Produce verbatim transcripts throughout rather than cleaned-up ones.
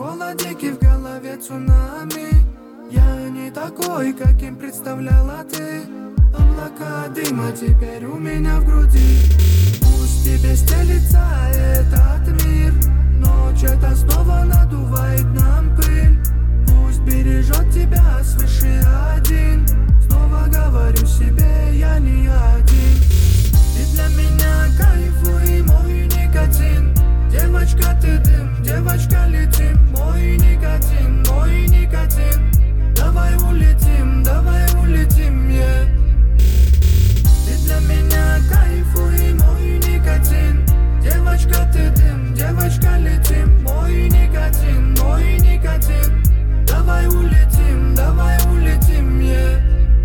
холодильники, в голове цунами. Я не такой, каким представляла ты. Облака дыма теперь у меня в груди. Пусть тебе стелится этот мир, ночь это снова надувает нам пыль. Пусть бережет тебя свыше один. Снова говорю себе, я не один. Ты для меня кайфуй, мой никотин. Девочка, ты дым, девочка, летим. Мой никотин, мой никотин. Давай улетим, давай улетим, yeah. Ты для меня кайфуй, мой никотин. Девочка, ты дым, девочка, летим. Мой никотин, мой никотин. Давай улетим, давай улетим, yeah.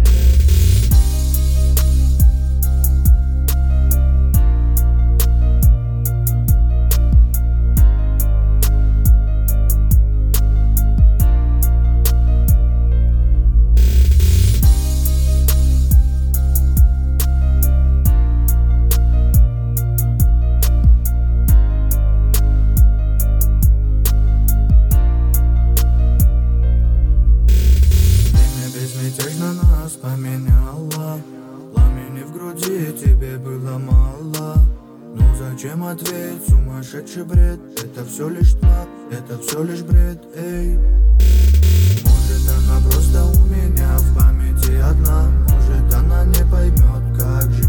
Безмятежно нас поменяла. Пламени в груди тебе было мало. Ну зачем ответь, сумасшедший бред? Это все лишь тьма, это все лишь бред, эй. Может она просто у меня в памяти одна. Может она не поймет, как жить.